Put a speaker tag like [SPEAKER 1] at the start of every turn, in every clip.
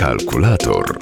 [SPEAKER 1] Kalkulator.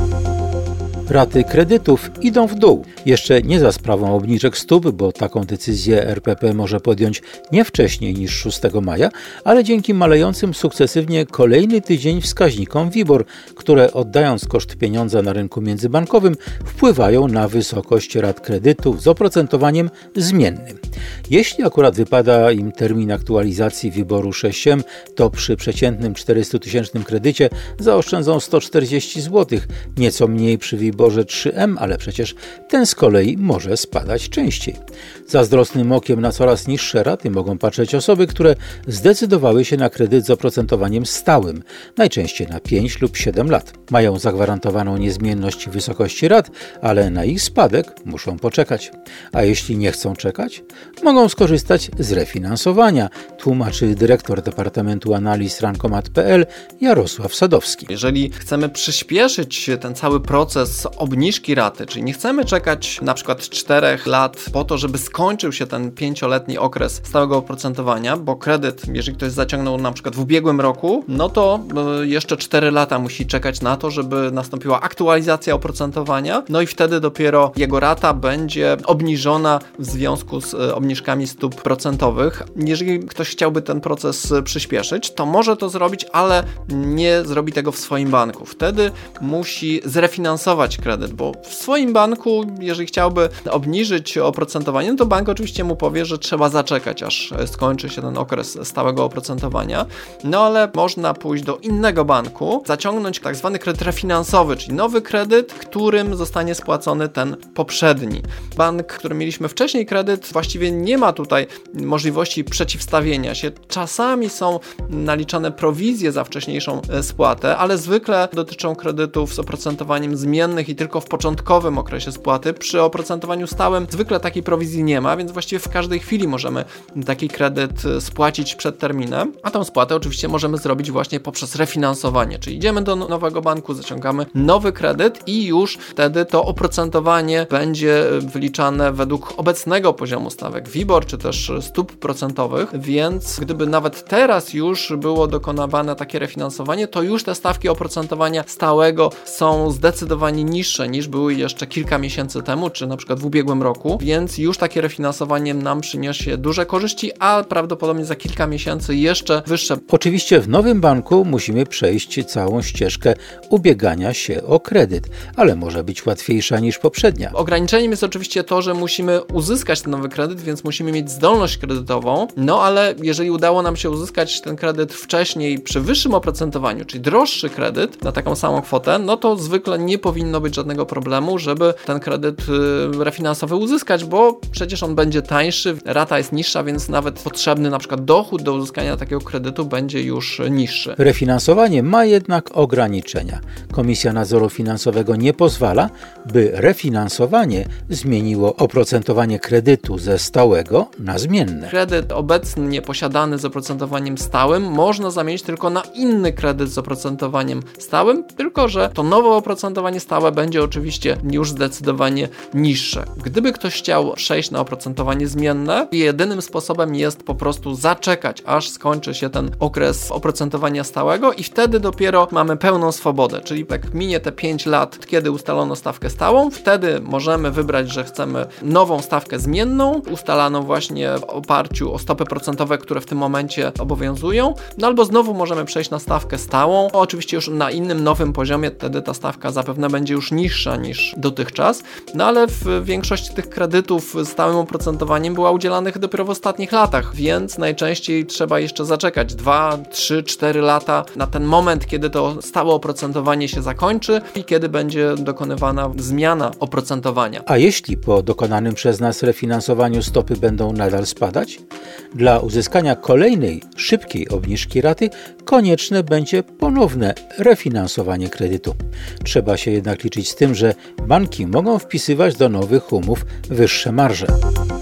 [SPEAKER 2] Raty kredytów idą w dół. Jeszcze nie za sprawą obniżek stóp, bo taką decyzję RPP może podjąć nie wcześniej niż 6 maja, ale dzięki malejącym sukcesywnie kolejny tydzień wskaźnikom WIBOR, które oddając koszt pieniądza na rynku międzybankowym wpływają na wysokość rat kredytów z oprocentowaniem zmiennym. Jeśli akurat wypada im termin aktualizacji WIBOR-u 6M, to przy przeciętnym 400-tysięcznym kredycie zaoszczędzą 140 zł, nieco mniej przy WIBOR-ze 3M, ale przecież ten z kolei może spadać częściej. Zazdrosnym okiem na coraz niższe raty mogą patrzeć osoby, które zdecydowały się na kredyt z oprocentowaniem stałym, najczęściej na 5 lub 7 lat. Mają zagwarantowaną niezmienność wysokości rat, ale na ich spadek muszą poczekać. A jeśli nie chcą czekać, mogą skorzystać z refinansowania, tłumaczy dyrektor Departamentu Analiz Rankomat.pl Jarosław Sadowski.
[SPEAKER 3] Jeżeli chcemy przyspieszyć ten cały proces obniżki raty, czyli nie chcemy czekać na przykład 4 lat po to, żeby skończył się ten 5-letni okres stałego oprocentowania, bo kredyt, jeżeli ktoś zaciągnął na przykład w ubiegłym roku, no to jeszcze 4 lata musi czekać na to, żeby nastąpiła aktualizacja oprocentowania, no i wtedy dopiero jego rata będzie obniżona w związku z obniżkami stóp procentowych. Jeżeli ktoś chciałby ten proces przyspieszyć, to może to zrobić, ale nie zrobi tego w swoim banku. Wtedy musi zrefinansować kredyt, bo w swoim banku, jeżeli chciałby obniżyć oprocentowanie, to bank oczywiście mu powie, że trzeba zaczekać, aż skończy się ten okres stałego oprocentowania. No ale można pójść do innego banku, zaciągnąć tak zwany kredyt refinansowy, czyli nowy kredyt, którym zostanie spłacony ten poprzedni. Bank, który mieliśmy wcześniej kredyt, właściwie nie ma tutaj możliwości przeciwstawienia się. Czasami są naliczane prowizje za wcześniejszą spłatę, ale zwykle dotyczą kredytów z oprocentowaniem zmiennych i tylko w początkowym okresie spłaty. Przy oprocentowaniu stałym zwykle takiej prowizji nie ma, więc właściwie w każdej chwili możemy taki kredyt spłacić przed terminem, a tą spłatę oczywiście możemy zrobić właśnie poprzez refinansowanie, czyli idziemy do nowego banku, zaciągamy nowy kredyt i już wtedy to oprocentowanie będzie wyliczane według obecnego poziomu stawek WIBOR, czy też stóp procentowych, więc gdyby nawet teraz już było dokonywane takie refinansowanie, to już te stawki oprocentowania stałego są zdecydowanie niższe niż były jeszcze kilka miesięcy temu, czy na przykład w ubiegłym roku, więc już takie refinansowanie nam przyniesie duże korzyści, a prawdopodobnie za kilka miesięcy jeszcze wyższe.
[SPEAKER 2] Oczywiście w nowym banku musimy przejść całą ścieżkę ubiegania się o kredyt, ale może być łatwiejsza niż poprzednia.
[SPEAKER 3] Ograniczeniem jest oczywiście to, że musimy uzyskać ten nowy kredyt, więc musimy mieć zdolność kredytową, no ale jeżeli udało nam się uzyskać ten kredyt wcześniej przy wyższym oprocentowaniu, czyli droższy kredyt na taką samą kwotę, no to zwykle nie powinno być żadnego problemu, żeby ten kredyt refinansowy uzyskać, bo przecież on będzie tańszy, rata jest niższa, więc nawet potrzebny na przykład dochód do uzyskania takiego kredytu będzie już niższy.
[SPEAKER 2] Refinansowanie ma jednak ograniczenia. Komisja Nadzoru Finansowego nie pozwala, by refinansowanie zmieniło oprocentowanie kredytu ze stałego na zmienne.
[SPEAKER 3] Kredyt obecnie posiadany z oprocentowaniem stałym można zamienić tylko na inny kredyt z oprocentowaniem stałym, tylko że to nowe oprocentowanie stałe będzie oczywiście już zdecydowanie niższe. Gdyby ktoś chciał przejść na oprocentowanie zmienne, jedynym sposobem jest po prostu zaczekać, aż skończy się ten okres oprocentowania stałego i wtedy dopiero mamy pełną swobodę, czyli jak minie te 5 lat, kiedy ustalono stawkę stałą, wtedy możemy wybrać, że chcemy nową stawkę zmienną, ustalaną właśnie w oparciu o stopy procentowe, które w tym momencie obowiązują, no albo znowu możemy przejść na stawkę stałą, oczywiście już na innym, nowym poziomie, wtedy ta stawka zapewne będzie już niższa niż dotychczas, no ale w większości tych kredytów z stałym oprocentowaniem była udzielanych dopiero w ostatnich latach, więc najczęściej trzeba jeszcze zaczekać 2, 3, 4 lata na ten moment, kiedy to stałe oprocentowanie się zakończy i kiedy będzie dokonywana zmiana oprocentowania.
[SPEAKER 2] A jeśli po dokonanym przez nas refinansowaniu stopy będą nadal spadać? Dla uzyskania kolejnej, szybkiej obniżki raty konieczne będzie ponowne refinansowanie kredytu. Trzeba się jednak liczyć z tym, że banki mogą wpisywać do nowych umów wyższe marże.